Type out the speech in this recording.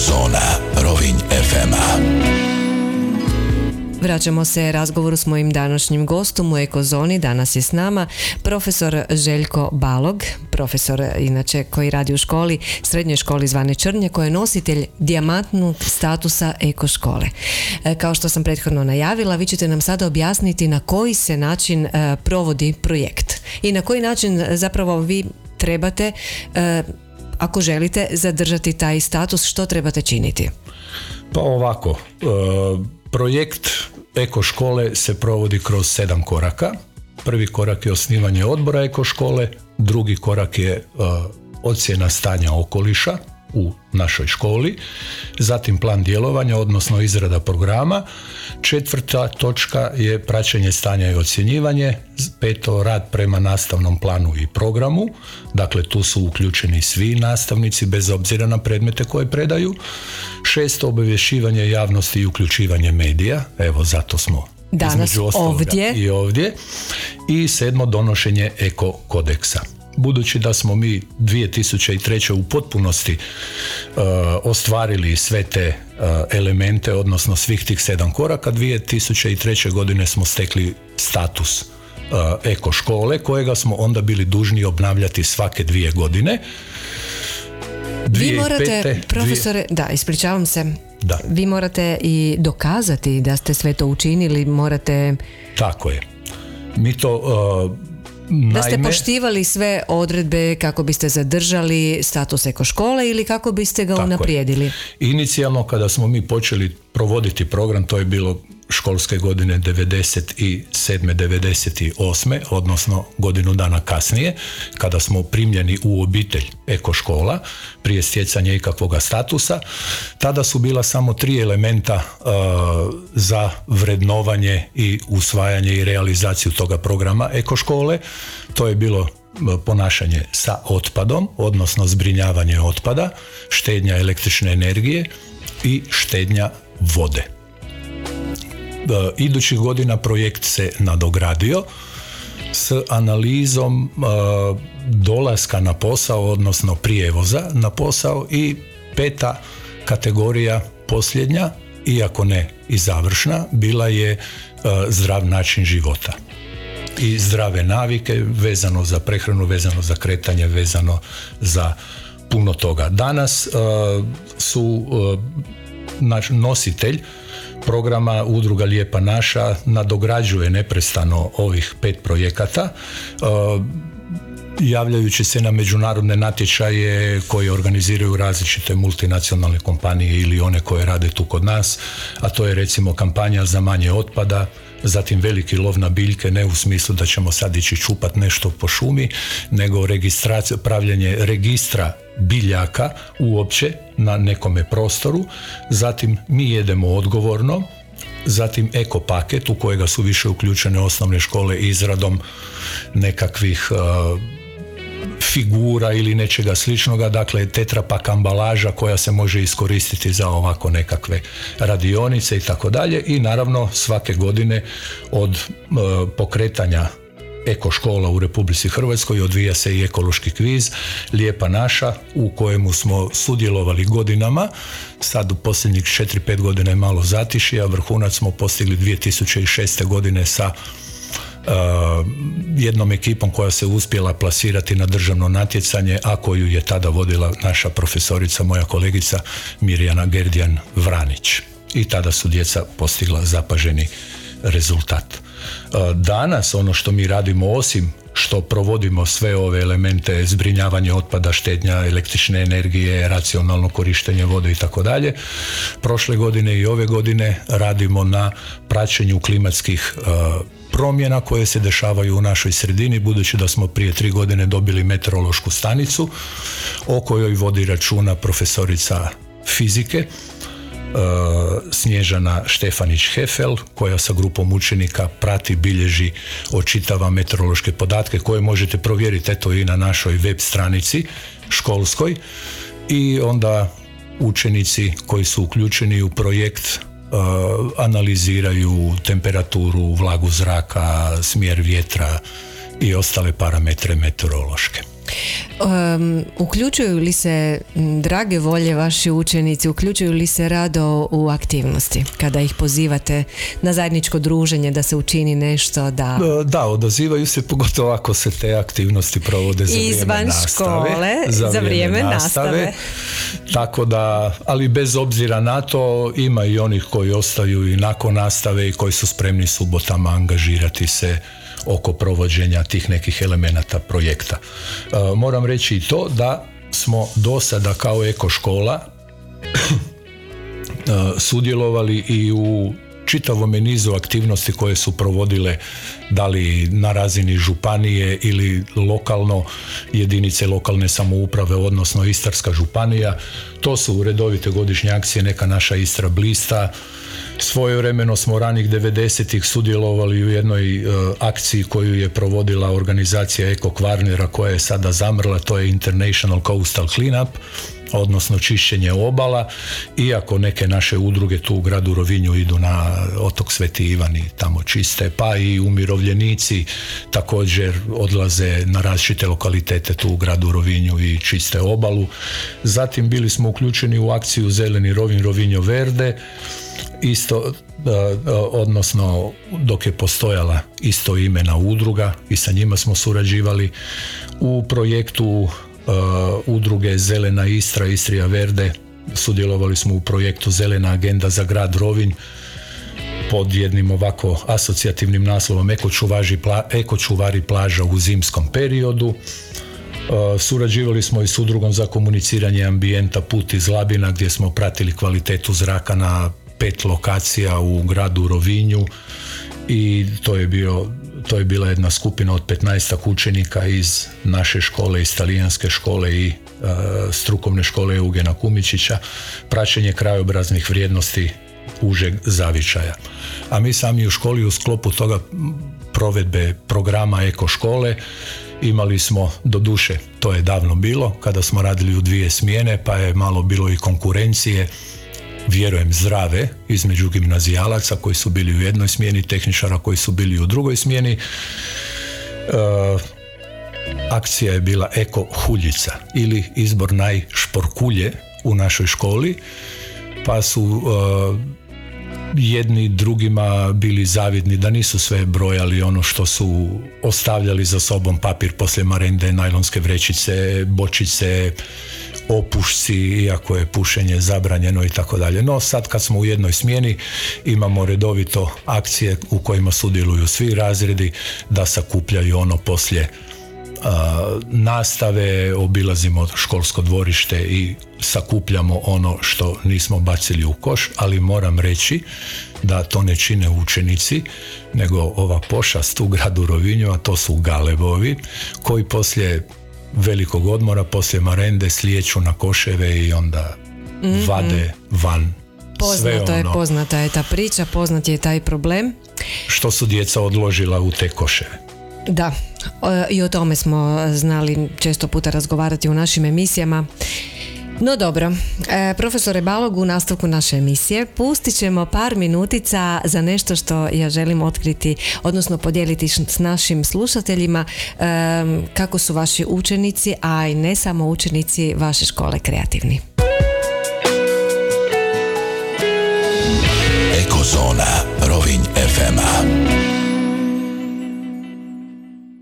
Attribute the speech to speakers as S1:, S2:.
S1: Zona Rovinj FM-a.
S2: Vraćamo se razgovoru s mojim današnjim gostom u Ekozoni. Danas je s nama profesor Željko Balog, profesor inače koji radi u školi, srednjoj školi zvane Črnje, koja je nositelj dijamantnog statusa eko škole. Kao što sam prethodno najavila, vi ćete nam sada objasniti na koji se način provodi projekt i na koji način zapravo vi trebate, ako želite zadržati taj status, što trebate činiti?
S3: Pa ovako, projekt eko škole se provodi kroz 7 koraka. Prvi korak je osnivanje odbora eko škole, drugi korak je ocjena stanja okoliša u našoj školi, zatim plan djelovanja, odnosno izrada programa. 4. točka je praćenje stanja i ocjenjivanje. 5. rad prema nastavnom planu i programu, dakle tu su uključeni svi nastavnici bez obzira na predmete koje predaju. 6. obavješćivanje javnosti i uključivanje medija, evo zato smo
S2: danas ovdje.
S3: I 7. donošenje eko kodeksa. Budući da smo mi 2003. u potpunosti ostvarili sve te elemente, odnosno svih tih 7 koraka, 2003. godine smo stekli status eko škole, kojega smo onda bili dužni obnavljati svake 2 godine.
S2: Vi morate, profesore, ispričavam se,
S3: da.
S2: Vi morate i dokazati da ste sve to učinili, morate...
S3: Tako je. Mi to...
S2: Da ste poštivali sve odredbe kako biste zadržali status eko škole ili kako biste ga unaprijedili?
S3: Inicijalno kada smo mi počeli provoditi program, to je bilo školske godine 97-98, odnosno godinu dana kasnije, kada smo primljeni u obitelj eko škola prije stjecanja ikakvog statusa, tada su bila samo 3 elementa za vrednovanje i usvajanje i realizaciju toga programa eko škole. To je bilo ponašanje sa otpadom, odnosno zbrinjavanje otpada, štednja električne energije i štednja vode. Idućih godina projekt se nadogradio s analizom dolaska na posao, odnosno prijevoza na posao, i 5. kategorija, posljednja, iako ne i završna, bila je zdrav način života i zdrave navike vezano za prehranu, vezano za kretanje, vezano za puno toga. Danas su naš nositelj programa Udruga Lijepa naša nadograđuje neprestano ovih 5 projekata, javljajući se na međunarodne natječaje koje organiziraju različite multinacionalne kompanije ili one koje rade tu kod nas, a to je recimo kampanja za manje otpada, zatim veliki lov na biljke, ne u smislu da ćemo sad ići čupat nešto po šumi, nego pravljanje registra biljaka uopće na nekome prostoru, zatim mi jedemo odgovorno, zatim eko paket u kojega su više uključene osnovne škole izradom nekakvih figura ili nečega sličnoga, dakle tetrapak ambalaža koja se može iskoristiti za ovako nekakve radionice i tako dalje, i naravno svake godine od pokretanja eko škola u Republici Hrvatskoj odvija se i ekološki kviz Lijepa naša, u kojemu smo sudjelovali godinama. Sad u posljednjih 4-5 godina je malo zatišja, vrhunac smo postigli 2006. godine sa jednom ekipom koja se uspjela plasirati na državno natjecanje, a koju je tada vodila naša profesorica, moja kolegica Mirjana Gerdijan Vranić. I tada su djeca postigla zapaženi rezultat. Danas ono što mi radimo, osim što provodimo sve ove elemente zbrinjavanje otpada, štednja električne energije, racionalno korištenje vode i tako dalje, prošle godine i ove godine radimo na praćenju klimatskih promjena koje se dešavaju u našoj sredini, budući da smo prije 3 godine dobili meteorološku stanicu o kojoj vodi računa profesorica fizike Snježana Štefanić-Hefel, koja sa grupom učenika prati, bilježi, očitava meteorološke podatke koje možete provjeriti eto i na našoj web stranici školskoj, i onda učenici koji su uključeni u projekt analiziraju temperaturu, vlagu zraka, smjer vjetra i ostale parametre meteorološke.
S2: Uključuju li se drage volje vaši učenici, uključuju li se rado u aktivnosti kada ih pozivate na zajedničko druženje, da se učini nešto? Da,
S3: odazivaju se, pogotovo ako se te aktivnosti provode za vrijeme nastave.
S2: Za vrijeme nastave.
S3: Tako da, ali bez obzira na to, ima i onih koji ostaju i nakon nastave i koji su spremni subotama angažirati se oko provođenja tih nekih elemenata projekta. Moram reći i to da smo do sada kao ekoškola sudjelovali i u čitavom nizu aktivnosti koje su provodile da li na razini županije ili lokalno jedinice lokalne samouprave, odnosno Istarska županija. To su redovite godišnje akcije, neka naša Istra blista. Svojevremeno smo ranih 90-ih sudjelovali u jednoj akciji koju je provodila organizacija Eko Kvarnera, koja je sada zamrla, to je International Coastal Cleanup, odnosno čišćenje obala, iako neke naše udruge tu u gradu Rovinju idu na otok Sveti Ivan i tamo čiste, pa i umirovljenici također odlaze na različite lokalitete tu u gradu Rovinju i čiste obalu. Zatim bili smo uključeni u akciju Zeleni Rovinj, Rovinjo Verde, isto, odnosno dok je postojala isto imena udruga i sa njima smo surađivali u projektu udruge Zelena Istra, Istrija Verde. Sudjelovali smo u projektu Zelena agenda za grad Rovinj pod jednim ovako asocijativnim naslovom Ekočuvari plaža u zimskom periodu. Surađivali smo i s udrugom za komuniciranje ambijenta Put iz Labina, gdje smo pratili kvalitetu zraka na 5 lokacija u gradu Rovinju i to je bila jedna skupina od 15 učenika iz naše škole, iz talijanske škole i strukovne škole Eugena Kumičića, praćenje krajobraznih vrijednosti užeg zavičaja. A mi sami u školi u sklopu toga provedbe programa Eko škole imali smo, doduše to je davno bilo, kada smo radili u 2 smjene, pa je malo bilo i konkurencije, vjerujem zdrave, između gimnazijalaca koji su bili u jednoj smjeni, tehničara koji su bili u drugoj smjeni. Akcija je bila Eko huljica ili izbor najšporkulje u našoj školi, pa su jedni drugima bili zavidni da nisu sve brojali ono što su ostavljali za sobom, papir poslije marende, najlonske vrećice, bočice, opušci, iako je pušenje zabranjeno i tako dalje. No sad kad smo u jednoj smjeni imamo redovito akcije u kojima sudjeluju svi razredi da sakupljaju ono poslije nastave, obilazimo školsko dvorište i sakupljamo ono što nismo bacili u koš, ali moram reći da to ne čine učenici, nego ova pošast u gradu Rovinju, a to su galebovi, koji poslije velikog odmora, poslije marende slijeću na koševe i onda vade van sve ono.
S2: Poznata je ta priča, poznat je taj problem.
S3: Što su djeca odložila u te koševe.
S2: Da, i o tome smo znali često puta razgovarati u našim emisijama. No dobro, profesore Balog, u nastavku naše emisije pustit ćemo par minutica za nešto što ja želim otkriti, odnosno podijeliti s našim slušateljima, kako su vaši učenici, a i ne samo učenici vaše škole kreativni.
S1: Ekozona, Rovinj FM.